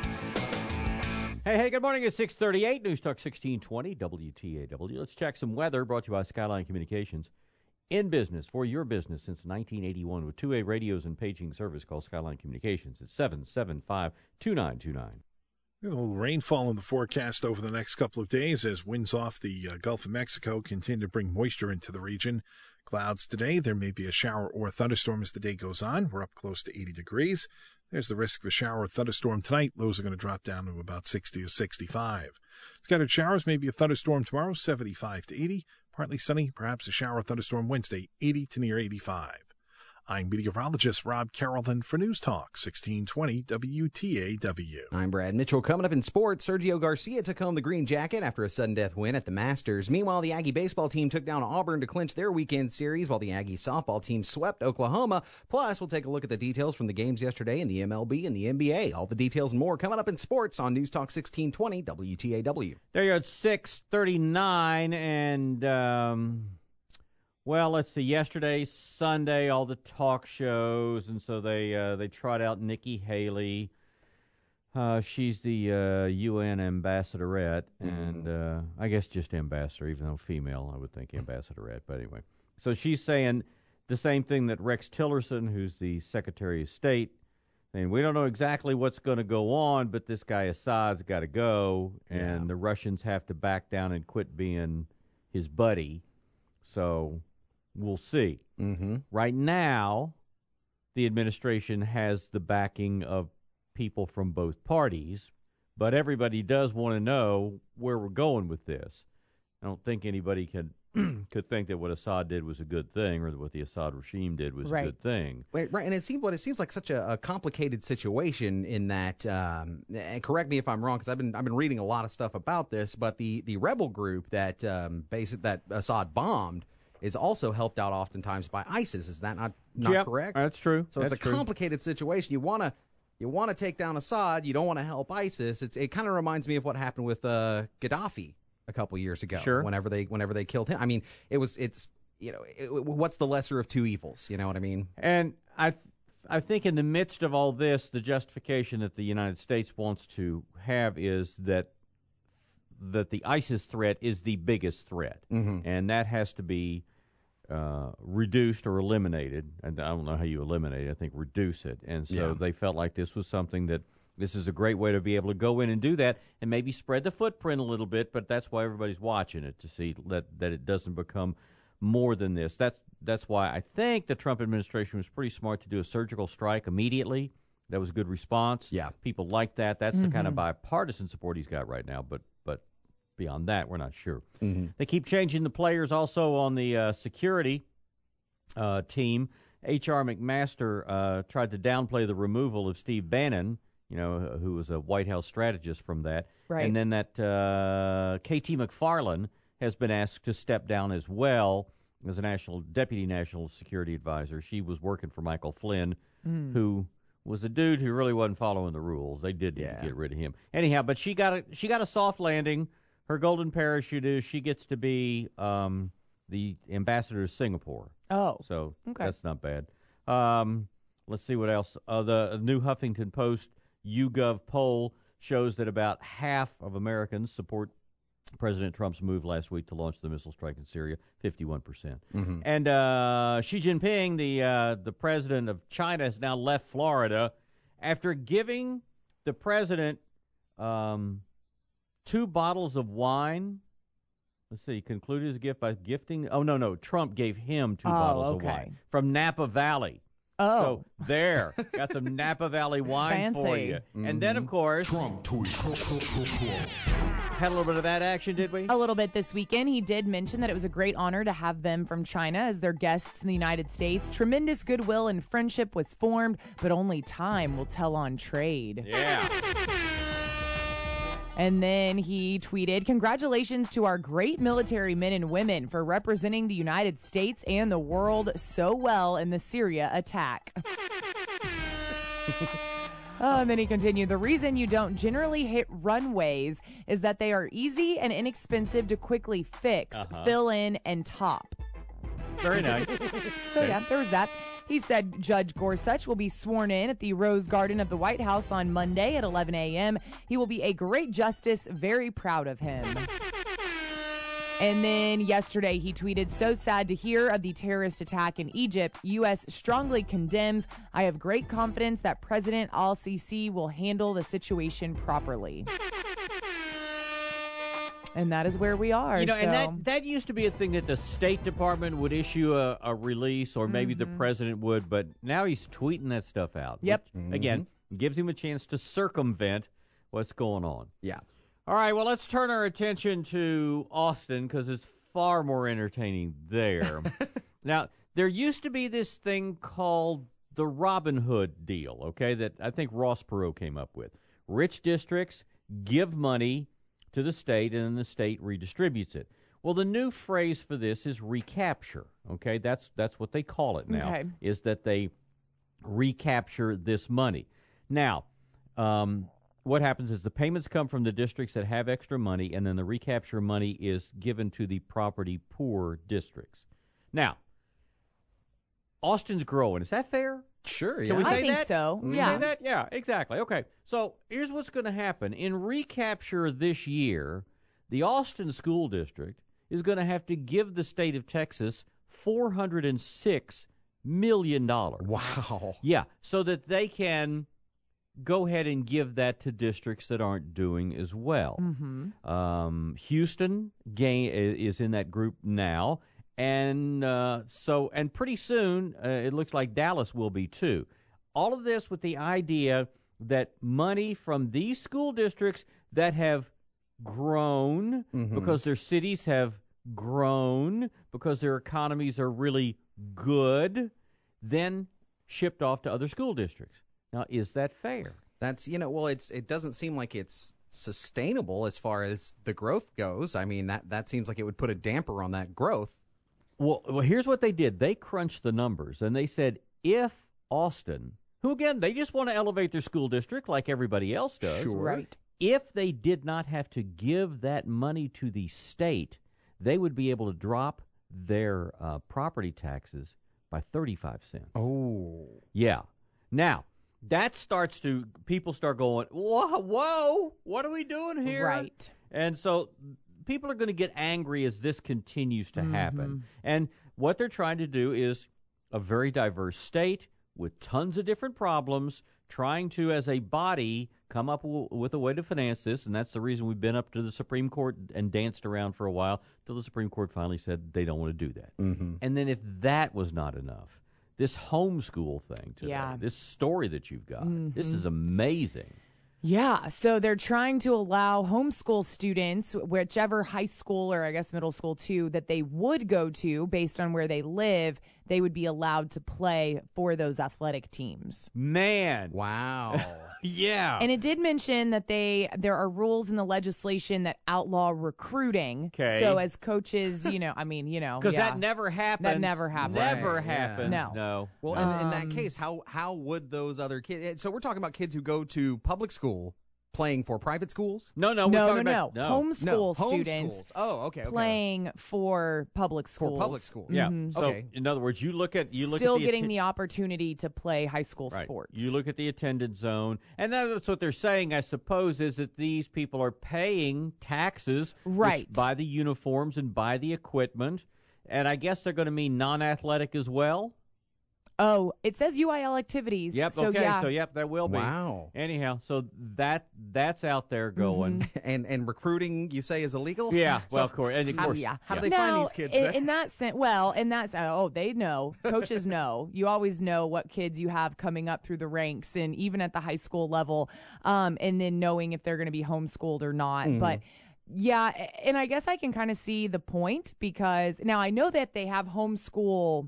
Hey, good morning. It's 6:38, News Talk 1620, WTAW. Let's check some weather, brought to you by Skyline Communications. In business, for your business, since 1981, with 2A radios and paging service called Skyline Communications. It's 775-2929. A little rainfall in the forecast over the next couple of days as winds off the Gulf of Mexico continue to bring moisture into the region. Clouds today. There may be a shower or a thunderstorm as the day goes on. We're up close to 80 degrees. There's the risk of a shower or thunderstorm tonight. Lows are going to drop down to about 60 to 65. Scattered showers, maybe a thunderstorm tomorrow, 75 to 80. Partly sunny, perhaps a shower or thunderstorm Wednesday, 80 to near 85. I'm meteorologist Rob Carrollton for News Talk 1620 WTAW. I'm Brad Mitchell. Coming up in sports, Sergio Garcia took home the green jacket after a sudden death win at the Masters. Meanwhile, the Aggie baseball team took down Auburn to clinch their weekend series, while the Aggie softball team swept Oklahoma. Plus, we'll take a look at the details from the games yesterday in the MLB and the NBA. All the details and more coming up in sports on News Talk 1620 WTAW. There you're at 6:39, and well, let's see. Yesterday, Sunday, all the talk shows, and so they trot out Nikki Haley. She's the UN ambassadorette, and I guess just ambassador, even though female, I would think ambassadorette. But anyway, so she's saying the same thing that Rex Tillerson, who's the Secretary of State, saying we don't know exactly what's going to go on, but this guy Assad's got to go, and the Russians have to back down and quit being his buddy. So we'll see. Mm-hmm. Right now, the administration has the backing of people from both parties, but everybody does want to know where we're going with this. I don't think anybody could think that what Assad did was a good thing, or that what the Assad regime did was a good thing. Right, and it seems like such a complicated situation in that. And correct me if I'm wrong, because I've been reading a lot of stuff about this. But the rebel group that that Assad bombed is also helped out oftentimes by ISIS. Is that not correct? That's true. So it's a complicated situation. You want to take down Assad. You don't want to help ISIS. It kind of reminds me of what happened with Gaddafi a couple years ago. Sure. Whenever they killed him. I mean, it's what's the lesser of two evils? You know what I mean? And I think in the midst of all this, the justification that the United States wants to have is that the ISIS threat is the biggest threat, and that has to be reduced or eliminated. And I don't know how you eliminate it. I think reduce it. And so they felt like this was something that this is a great way to be able to go in and do that and maybe spread the footprint a little bit, but that's why everybody's watching it, to see that it doesn't become more than this. That's why I think the Trump administration was pretty smart to do a surgical strike immediately. That was a good response. Yeah. People like that. That's the kind of bipartisan support he's got right now, but beyond that, we're not sure. They keep changing the players also on the security team. H.R. McMaster tried to downplay the removal of Steve Bannon, who was a White House strategist from that. Right. And then that K.T. McFarland has been asked to step down as well as a deputy national security advisor. She was working for Michael Flynn, who was a dude who really wasn't following the rules. They did need to get rid of him. Anyhow, but she got a soft landing. Her golden parachute is she gets to be the ambassador to Singapore. Oh. So okay. That's not bad. Let's see what else. The new Huffington Post YouGov poll shows that about half of Americans support President Trump's move last week to launch the missile strike in Syria, 51%. And Xi Jinping, the president of China, has now left Florida after giving the president 2 bottles of wine. Let's see, he concluded his gift by gifting. Oh, no. Trump gave him 2 bottles of wine from Napa Valley. Oh. So there, got some Napa Valley wine for you. And then, of course, Trump tweet. had a little bit of that action, did we? A little bit this weekend. He did mention that it was a great honor to have them from China as their guests in the United States. Tremendous goodwill and friendship was formed, but only time will tell on trade. Yeah. And then he tweeted, "Congratulations to our great military men and women for representing the United States and the world so well in the Syria attack." And then he continued, "The reason you don't generally hit runways is that they are easy and inexpensive to quickly fix, fill in, and top." Very nice. So, yeah, there was that. He said Judge Gorsuch will be sworn in at the Rose Garden of the White House on Monday at 11 a.m. He will be a great justice, very proud of him. And then yesterday he tweeted, "So sad to hear of the terrorist attack in Egypt. U.S. strongly condemns. I have great confidence that President al-Sisi will handle the situation properly." And that is where we are. And that used to be a thing that the State Department would issue a release, or maybe the president would, but now he's tweeting that stuff out. Yep. Which, again, gives him a chance to circumvent what's going on. Yeah. All right, well, let's turn our attention to Austin because it's far more entertaining there. Now, there used to be this thing called the Robin Hood deal, okay, that I think Ross Perot came up with. Rich districts give money to the state, and then the state redistributes it. Well, the new phrase for this is recapture, okay? That's what they call it now, is that they recapture this money. Now, what happens is the payments come from the districts that have extra money, and then the recapture money is given to the property poor districts. Now, Austin's growing. Is that fair? Sure, yeah. Can we say I think that? so. Can we say that? Yeah, exactly. Okay, so here's what's going to happen. In recapture this year, the Austin School District is going to have to give the state of Texas $406 million. Wow. Yeah, so that they can go ahead and give that to districts that aren't doing as well. Mm-hmm. Houston is in that group now. And and pretty soon, it looks like Dallas will be too. All of this with the idea that money from these school districts that have grown because their cities have grown, because their economies are really good, then shipped off to other school districts. Now, is that fair? That's, well, it doesn't seem like it's sustainable as far as the growth goes. I mean, that seems like it would put a damper on that growth. Well, here's what they did. They crunched the numbers, and they said if Austin, who, again, they just want to elevate their school district like everybody else does. Sure. Right. If they did not have to give that money to the state, they would be able to drop their property taxes by 35 cents. Oh. Yeah. Now, that people start going, whoa, what are we doing here? Right. And so people are going to get angry as this continues to happen. And what they're trying to do is a very diverse state with tons of different problems, trying to, as a body, come up with a way to finance this. And that's the reason we've been up to the Supreme Court and danced around for a while till the Supreme Court finally said they don't want to do that. And then if that was not enough, this homeschool thing today, this story that you've got, this is amazing. Yeah, so they're trying to allow homeschool students, whichever high school or I guess middle school too, that they would go to based on where they live, they would be allowed to play for those athletic teams. Man. Wow. Yeah. And it did mention that there are rules in the legislation that outlaw recruiting. Okay. So as coaches, because that never happens. That never happens. Never happens. No. Well, in that case, how would those other kids? So we're talking about kids who go to public school playing for private schools? No. Homeschool students. Oh, okay. Playing for public schools. For public schools. Yeah. So, okay. in other words, you look at still getting the opportunity to play high school sports. You look at the attendance zone, and that's what they're saying, I suppose, is that these people are paying taxes, which buy the uniforms and buy the equipment, and I guess they're going to mean non-athletic as well. Oh, it says UIL activities. Yep. So, okay. yeah. So there will be. Wow. Anyhow, so that's out there going. And recruiting, you say, is illegal? Yeah. So well, of course. And of course. How do they find these kids? In that sense, they know. Coaches know. You always know what kids you have coming up through the ranks, and even at the high school level, and then knowing if they're going to be homeschooled or not. But yeah, and I guess I can kind of see the point, because now I know that they have homeschool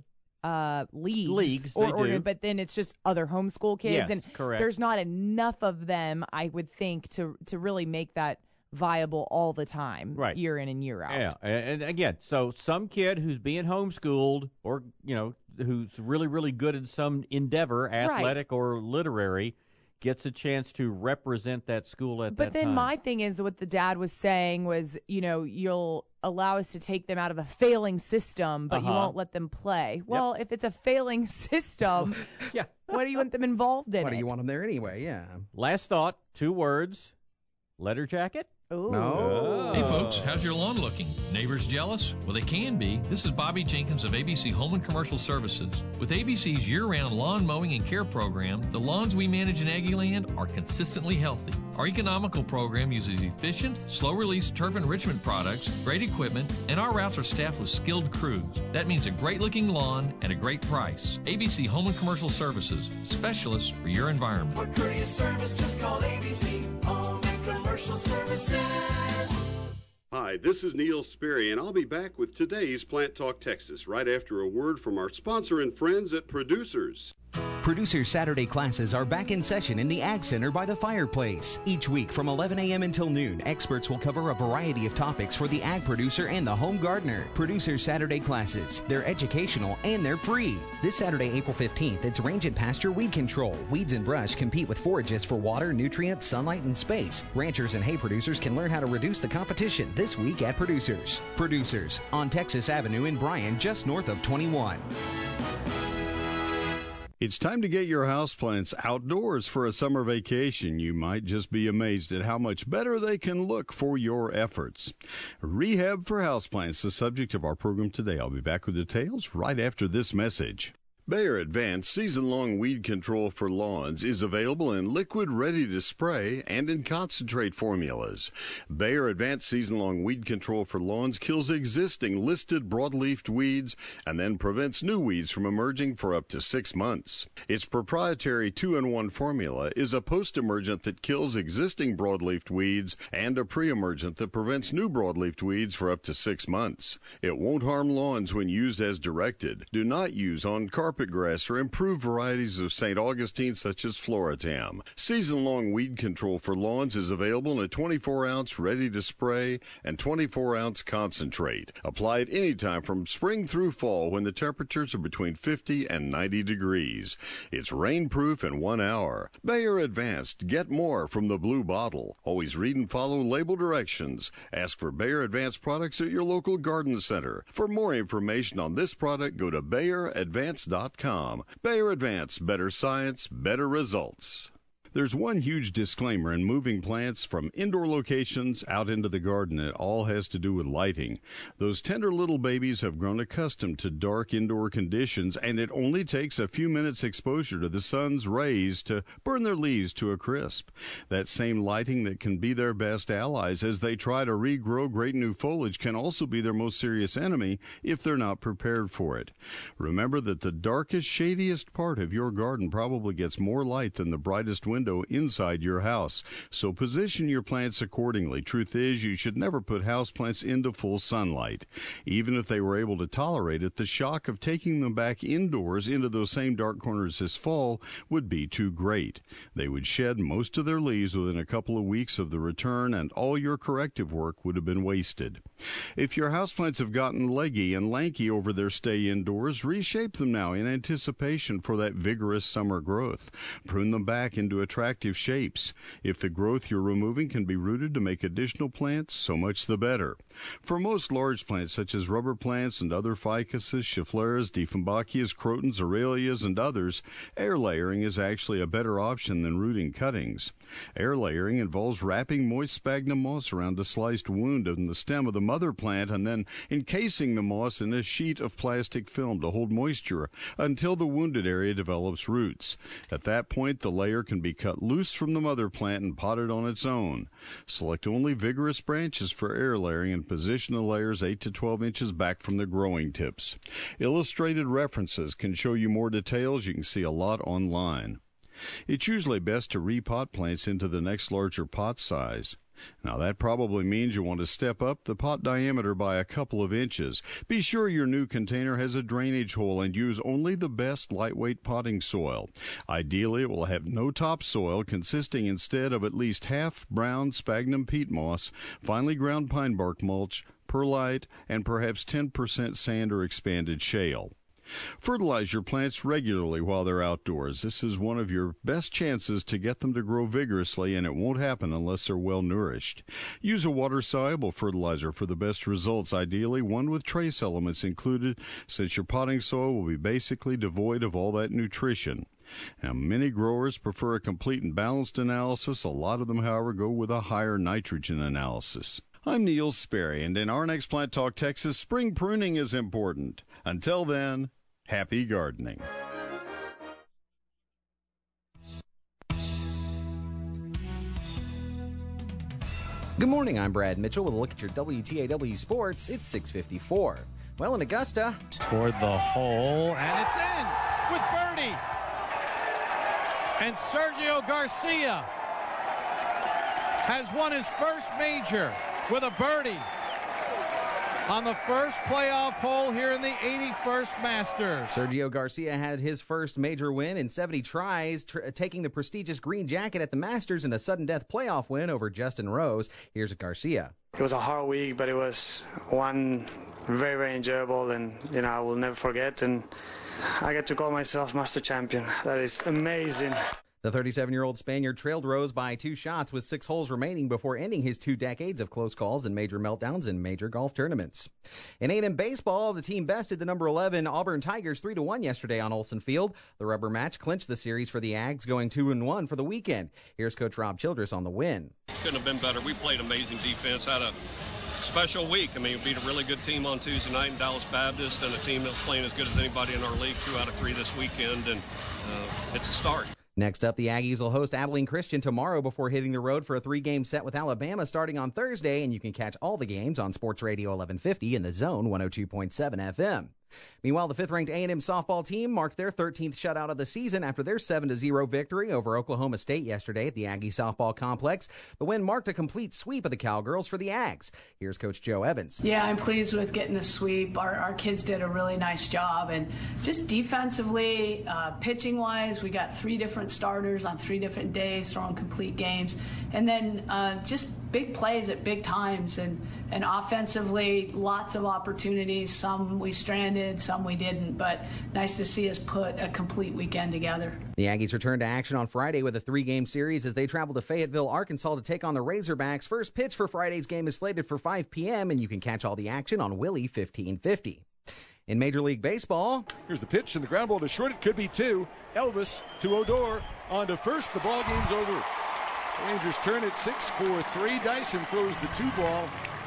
leagues they do. But then it's just other homeschool kids, Yes, and correct. there's not enough of them, I would think, to really make that viable all the time, year in and year out. Yeah, and again, so some kid who's being homeschooled, or who's really, really good at some endeavor, athletic or literary, gets a chance to represent that school at that time. But then my thing is, what the dad was saying was, you'll allow us to take them out of a failing system, but you won't let them play. Well, if it's a failing system, what do you want them involved in? Why do you want them there anyway? Yeah. Last thought, 2 words. Letter jacket? Ooh. No. Hey folks, how's your lawn looking? Neighbors jealous? Well, they can be. This is Bobby Jenkins of ABC Home and Commercial Services. With ABC's year-round lawn mowing and care program, the lawns we manage in Aggieland are consistently healthy. Our economical program uses efficient, slow-release turf enrichment products, great equipment, and our routes are staffed with skilled crews. That means a great-looking lawn at a great price. ABC Home and Commercial Services, specialists for your environment. For courteous service, just call ABC Home and Commercial Services. Hi, this is Neil Sperry, and I'll be back with today's Plant Talk Texas right after a word from our sponsor and friends at Producers. Producers Saturday classes are back in session in the Ag Center by the fireplace. Each week from 11 a.m. until noon, experts will cover a variety of topics for the ag producer and the home gardener. Producers Saturday classes. They're educational and they're free. This Saturday, April 15th, it's range and pasture weed control. Weeds and brush compete with forages for water, nutrients, sunlight, and space. Ranchers and hay producers can learn how to reduce the competition this week at Producers. Producers on Texas Avenue in Bryan, just north of 21. It's time to get your houseplants outdoors for a summer vacation. You might just be amazed at how much better they can look for your efforts. Rehab for houseplants, the subject of our program today. I'll be back with details right after this message. Bayer Advanced season-long weed control for lawns is available in liquid ready to spray and in concentrate formulas. Bayer Advanced season-long weed control for lawns kills existing listed broadleaf weeds and then prevents new weeds from emerging for up to 6 months. Its proprietary 2-in-1 formula is a post-emergent that kills existing broadleaf weeds and a pre-emergent that prevents new broadleaf weeds for up to 6 months. It won't harm lawns when used as directed. Do not use on carpet grass or improved varieties of St. Augustine such as Floratam. Season-long weed control for lawns is available in a 24-ounce ready-to-spray and 24-ounce concentrate. Applied anytime from spring through fall when the temperatures are between 50 and 90 degrees. It's rainproof in 1 hour. Bayer Advanced. Get more from the blue bottle. Always read and follow label directions. Ask for Bayer Advanced products at your local garden center. For more information on this product, go to BayerAdvanced.com. Bayer Advance, better science, better results. There's one huge disclaimer in moving plants from indoor locations out into the garden. It all has to do with lighting. Those tender little babies have grown accustomed to dark indoor conditions, and it only takes a few minutes exposure to the sun's rays to burn their leaves to a crisp. That same lighting that can be their best allies as they try to regrow great new foliage can also be their most serious enemy if they're not prepared for it. Remember that the darkest, shadiest part of your garden probably gets more light than the brightest window inside your house, so position your plants accordingly. Truth is, you should never put houseplants into full sunlight. Even if they were able to tolerate it, the shock of taking them back indoors into those same dark corners this fall would be too great. They would shed most of their leaves within a couple of weeks of the return, and all your corrective work would have been wasted. If your houseplants have gotten leggy and lanky over their stay indoors, reshape them now in anticipation for that vigorous summer growth. Prune them back into attractive shapes. If the growth you're removing can be rooted to make additional plants, so much the better. For most large plants such as rubber plants and other ficuses, scheffleras, dieffenbachias, crotons, aralias, and others, air layering is actually a better option than rooting cuttings. Air layering involves wrapping moist sphagnum moss around a sliced wound in the stem of the mother plant and then encasing the moss in a sheet of plastic film to hold moisture until the wounded area develops roots. At that point, the layer can be cut loose from the mother plant and potted on its own. Select only vigorous branches for air layering and position the layers 8 to 12 inches back from the growing tips. Illustrated references can show you more details. You can see a lot online. It's usually best to repot plants into the next larger pot size. Now, that probably means you want to step up the pot diameter by a couple of inches. Be sure your new container has a drainage hole and use only the best lightweight potting soil. Ideally, it will have no topsoil, consisting instead of at least half brown sphagnum peat moss, finely ground pine bark mulch, perlite, and perhaps 10% sand or expanded shale. Fertilize your plants regularly while they're outdoors. This is one of your best chances to get them to grow vigorously, and it won't happen unless they're well nourished. Use a water-soluble fertilizer for the best results, ideally one with trace elements included, since your potting soil will be basically devoid of all that nutrition. Now, many growers prefer a complete and balanced analysis. A lot of them, however, go with a higher nitrogen analysis. I'm Neil Sperry, and in our next Plant Talk Texas, spring pruning is important. Until then, happy gardening. Good morning, I'm Brad Mitchell with a look at your WTAW Sports. It's 6:54. Well, in Augusta. Toward the hole, and it's in with birdie. And Sergio Garcia has won his first major with a birdie on the first playoff hole here in the 81st Masters. Sergio Garcia had his first major win in 70 tries, taking the prestigious green jacket at the Masters in a sudden death playoff win over Justin Rose. Here's Garcia. It was a hard week, but it was one very, very enjoyable, and I will never forget. And I get to call myself Master Champion. That is amazing. The 37-year-old Spaniard trailed Rose by 2 shots with 6 holes remaining before ending his 2 decades of close calls and major meltdowns in major golf tournaments. In A&M baseball, the team bested the number 11 Auburn Tigers 3-1 yesterday on Olsen Field. The rubber match clinched the series for the Ags, going 2-1 for the weekend. Here's Coach Rob Childress on the win. Couldn't have been better. We played amazing defense, had a special week. I mean, we beat a really good team on Tuesday night in Dallas Baptist, and a team that's playing as good as anybody in our league, 2 out of 3 this weekend, and it's a start. Next up, the Aggies will host Abilene Christian tomorrow before hitting the road for a 3-game set with Alabama starting on Thursday, and you can catch all the games on Sports Radio 1150 in the Zone 102.7 FM. Meanwhile, the 5th-ranked A&M softball team marked their 13th shutout of the season after their 7-0 victory over Oklahoma State yesterday at the Aggie softball complex. The win marked a complete sweep of the Cowgirls for the Ags. Here's Coach Joe Evans. Yeah, I'm pleased with getting the sweep. Our kids did a really nice job. And just defensively, pitching-wise, we got 3 different starters on 3 different days throwing complete games. And then just big plays at big times. And offensively, lots of opportunities. Some we stranded, some we didn't, but nice to see us put a complete weekend together. The Aggies return to action on Friday with a 3-game series as they travel to Fayetteville, Arkansas to take on the Razorbacks. First pitch for Friday's game is slated for 5 p.m., and you can catch all the action on Willie 1550. In Major League Baseball, here's the pitch, and the ground ball to short. It could be 2. Elvis to Odor on to first. The ball game's over. The Rangers turn it 6-4-3. Dyson throws the 2-ball.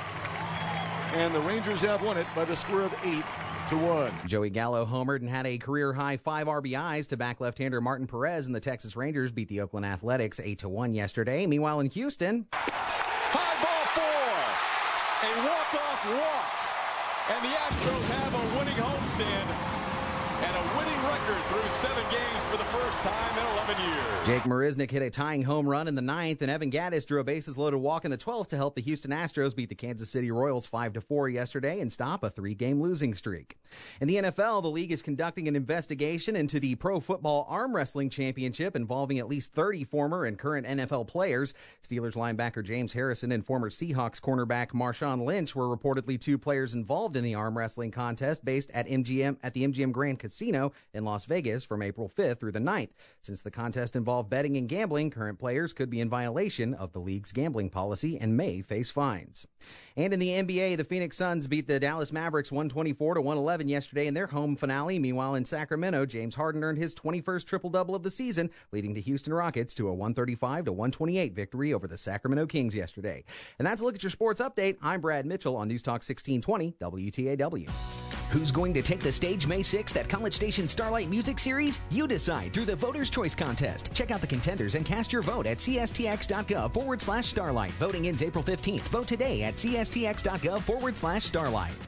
And the Rangers have won it by the score of 8-1. Joey Gallo homered and had a career-high 5 RBIs to back left-hander Martin Perez, and the Texas Rangers beat the Oakland Athletics 8-1 yesterday. Meanwhile, in Houston, high ball 4, a walk-off walk, and the Astros have a winning homestand and a winning record through 7 games for the first time in 11 years. Jake Marisnick hit a tying home run in the 9th, and Evan Gattis drew a bases-loaded walk in the 12th to help the Houston Astros beat the Kansas City Royals 5-4 yesterday and stop a 3-game losing streak. In the NFL, the league is conducting an investigation into the Pro Football Arm Wrestling Championship involving at least 30 former and current NFL players. Steelers linebacker James Harrison and former Seahawks cornerback Marshawn Lynch were reportedly 2 players involved in the arm wrestling contest based at the MGM Grand Casino in Las Vegas from April 5th through the 9th. Since the contest involved betting and gambling, current players could be in violation of the league's gambling policy and may face fines. And in the NBA, the Phoenix Suns beat the Dallas Mavericks 124-111 yesterday in their home finale. Meanwhile, in Sacramento, James Harden earned his 21st triple-double of the season, leading the Houston Rockets to a 135-128 victory over the Sacramento Kings yesterday. And that's a look at your sports update. I'm Brad Mitchell on News Talk 1620 WTAW. Who's going to take the stage May 6th at College Station Starlight Music Series? You decide through the Voters' Choice Contest. Check out the contenders and cast your vote at cstx.gov/Starlight. Voting ends April 15th. Vote today at cstx.gov/Starlight.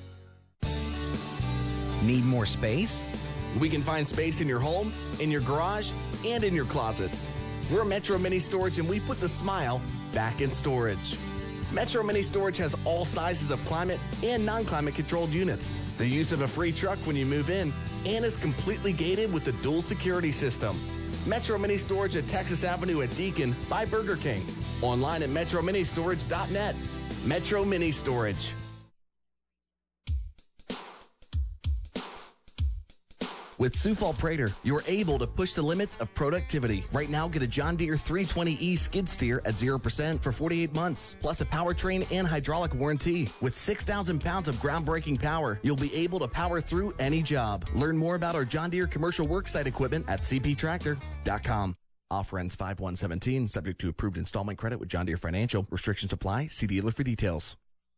Need more space? We can find space in your home, in your garage, and in your closets. We're Metro Mini Storage, and we put the smile back in storage. Metro Mini Storage has all sizes of climate and non-climate controlled units, the use of a free truck when you move in, and is completely gated with a dual security system. Metro Mini Storage at Texas Avenue at Deacon by Burger King. Online at metroministorage.net. Metro Mini Storage. With Sufal Prater, you're able to push the limits of productivity. Right now, get a John Deere 320E skid steer at 0% for 48 months, plus a powertrain and hydraulic warranty. With 6,000 pounds of groundbreaking power, you'll be able to power through any job. Learn more about our John Deere commercial worksite equipment at cptractor.com. Offer ends 5/1/17, subject to approved installment credit with John Deere Financial. Restrictions apply. See dealer for details.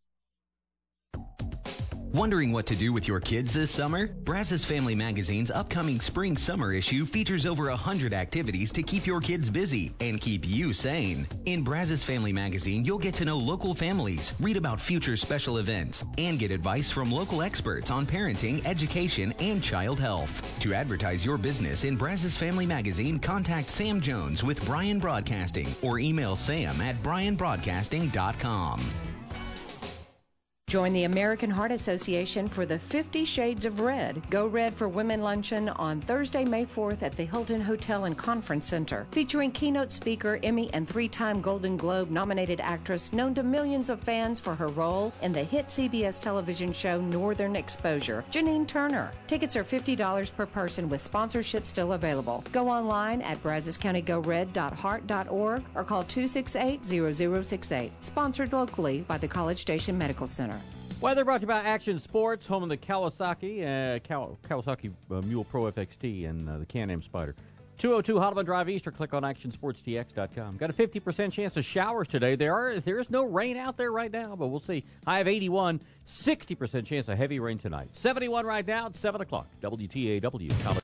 Wondering what to do with your kids this summer? Brazos Family Magazine's upcoming spring-summer issue features over 100 activities to keep your kids busy and keep you sane. In Brazos Family Magazine, you'll get to know local families, read about future special events, and get advice from local experts on parenting, education, and child health. To advertise your business in Brazos Family Magazine, contact Sam Jones with Bryan Broadcasting or email sam@bryanbroadcasting.com. Join the American Heart Association for the 50 Shades of Red. Go Red for Women Luncheon on Thursday, May 4th at the Hilton Hotel and Conference Center. Featuring keynote speaker, Emmy and 3-time Golden Globe nominated actress known to millions of fans for her role in the hit CBS television show Northern Exposure, Janine Turner. Tickets are $50 per person with sponsorship still available. Go online at brazoscountygored.heart.org or call 268-0068. Sponsored locally by the College Station Medical Center. Weather brought to you by Action Sports, home of the Kawasaki Mule Pro FXT and the Can-Am Spyder. 202 Holloman Drive East, or click on actionsportstx.com. Got a 50% chance of showers today. There is no rain out there right now, but we'll see. High of 81, 60% chance of heavy rain tonight. 71 right now at 7 o'clock. WTAW College.